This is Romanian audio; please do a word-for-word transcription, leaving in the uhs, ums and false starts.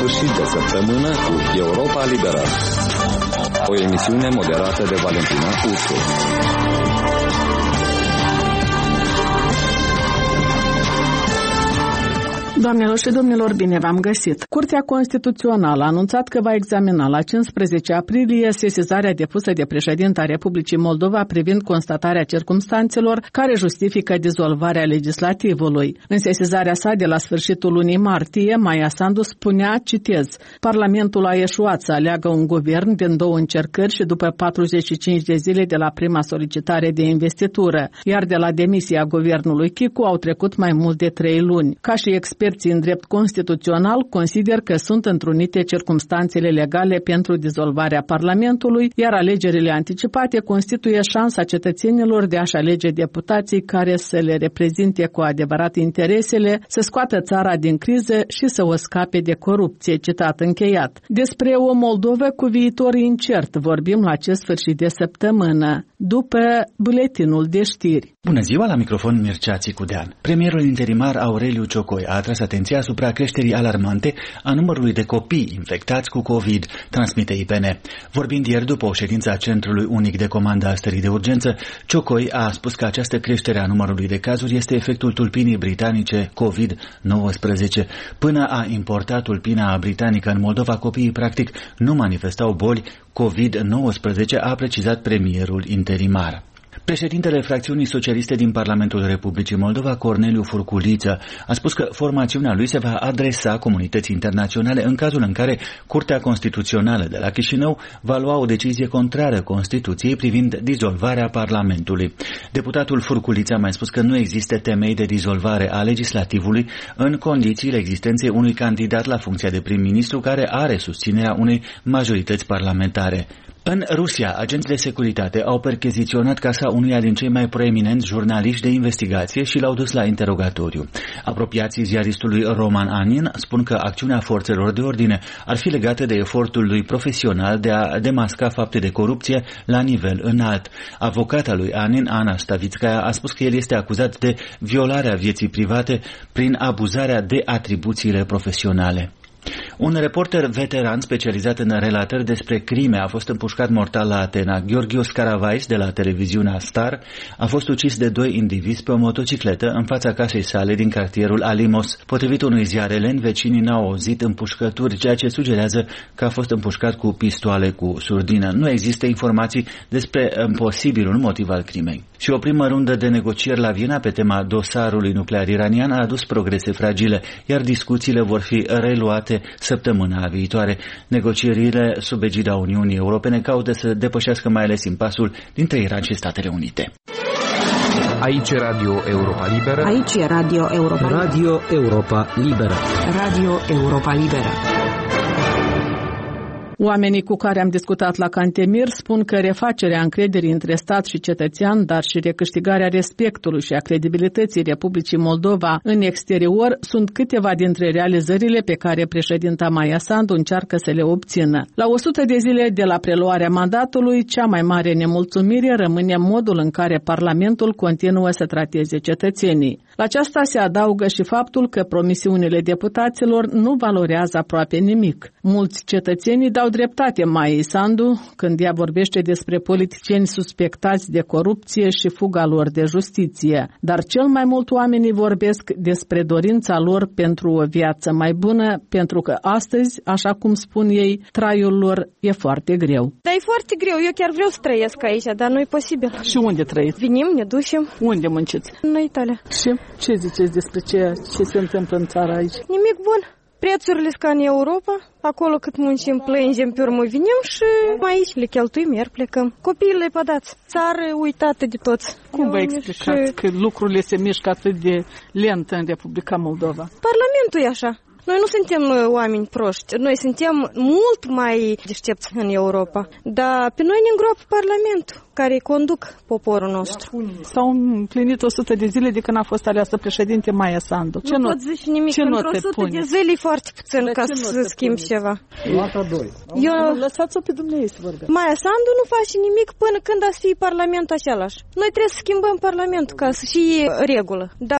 sfârșit de săptămână cu Europa Liberă, o emisiune moderată de Valentina Ursu. Doamnelor și domnilor, bine v-am găsit. Curtea Constituțională a anunțat că va examina la cincisprezece aprilie sesizarea depusă de președinta Republicii Moldova privind constatarea circumstanțelor care justifică dizolvarea legislativului. În sesizarea sa de la sfârșitul lunii martie, Maia Sandu spunea, citez, Parlamentul a eșuat să aleagă un guvern din două încercări și după patruzeci și cinci de zile de la prima solicitare de investitură, iar de la demisia guvernului Chicu au trecut mai mult de trei luni. Ca și experții în drept constituțional consider că sunt întrunite circumstanțele legale pentru dizolvarea Parlamentului, iar alegerile anticipate constituie șansa cetățenilor de a-și alege deputații care să le reprezinte cu adevărat interesele, să scoată țara din criză și să o scape de corupție, citat încheiat. Despre o Moldovă cu viitor incert vorbim la acest sfârșit de săptămână, după buletinul de știri. Bună ziua, la microfon Mircea Țicudean. Premierul interimar Aureliu Ciocoi a atras atenția asupra creșterii alarmante a numărului de copii infectați cu COVID, transmite I P N. Vorbind ieri după o ședință a Centrului Unic de Comandă a Stării de Urgență, Ciocoi a spus că această creștere a numărului de cazuri este efectul tulpinii britanice COVID nouăsprezece. Până a importa tulpina britanică în Moldova, copiii practic nu manifestau boli COVID nouăsprezece, a precizat premierul interimar. Președintele fracțiunii socialiste din Parlamentul Republicii Moldova, Corneliu Furculiță, a spus că formațiunea lui se va adresa comunității internaționale în cazul în care Curtea Constituțională de la Chișinău va lua o decizie contrară Constituției privind dizolvarea Parlamentului. Deputatul Furculiță a mai spus că nu există temei de dizolvare a legislativului în condițiile existenței unui candidat la funcția de prim-ministru care are susținerea unei majorități parlamentare. În Rusia, agenți de securitate au percheziționat casa unuia din cei mai proeminenți jurnaliști de investigație și l-au dus la interogatoriu. Apropiații ziaristului Roman Anin spun că acțiunea forțelor de ordine ar fi legată de efortul lui profesional de a demasca fapte de corupție la nivel înalt. Avocata lui Anin, Ana Stavitskaya, a spus că el este acuzat de violarea vieții private prin abuzarea de atribuțiile profesionale. Un reporter veteran specializat în relatări despre crime a fost împușcat mortal la Atena. Gheorghios Caravais, de la televiziunea Star, a fost ucis de doi indivizi pe o motocicletă în fața casei sale din cartierul Alimos. Potrivit unui ziar elen, vecinii n-au auzit împușcături, ceea ce sugerează că a fost împușcat cu pistoale cu surdină. Nu există informații despre posibilul motiv al crimei. Și o primă rundă de negocieri la Viena pe tema dosarului nuclear iranian a adus progrese fragile, iar discuțiile vor fi reluate săptămâna viitoare. Negocierile sub egida Uniunii Europene caută să depășească mai ales impasul dintre Iran și Statele Unite. Aici e Radio Europa Liberă. Aici e Radio Europa Liberă. Radio Europa Liberă. Radio Europa Liberă. Oamenii cu care am discutat la Cantemir spun că refacerea încrederii între stat și cetățean, dar și recâștigarea respectului și a credibilității Republicii Moldova în exterior sunt câteva dintre realizările pe care președinta Maia Sandu încearcă să le obțină. La o sută de zile de la preluarea mandatului, cea mai mare nemulțumire rămâne modul în care Parlamentul continuă să trateze cetățenii. La aceasta se adaugă și faptul că promisiunile deputaților nu valorează aproape nimic. Mulți cetățenii dau dreptate Maiei Sandu când ea vorbește despre politicieni suspectați de corupție și fuga lor de justiție. Dar cel mai mult oamenii vorbesc despre dorința lor pentru o viață mai bună, pentru că astăzi, așa cum spun ei, traiul lor e foarte greu. Da, e foarte greu. Eu chiar vreau să trăiesc aici, dar nu e posibil. Și unde trăiți? Venim, ne ducem. Unde munciți? În Italia. Și ce ziceți despre ce, ce se întâmplă în țara aici? Nimic bun. Prețurile sunt ca în Europa, acolo cât muncim, plângem, pe urmă venim și aici le cheltuim, iar plecăm. Copiii le pădați, țară uitată de toți. Cum vă explicați și... că lucrurile se mișcă atât de lent în Republica Moldova? Parlamentul e așa. Noi nu suntem oameni proști, noi suntem mult mai deștepți în Europa, dar pe noi ne îngroapă Parlamentul, care conduc poporul nostru. S-au împlinit o sută de zile de când a fost aleasă președinte Maia Sandu. Ce nu pot zice nimic, ce într-o sută de zile e foarte puțin ca să schimbi ceva. Eu... Lăsați-o pe dumneavoastră să vorbească. Maia Sandu nu face nimic până când a să fie Parlamentul același. Noi trebuie să schimbăm Parlamentul ca să fie regulă.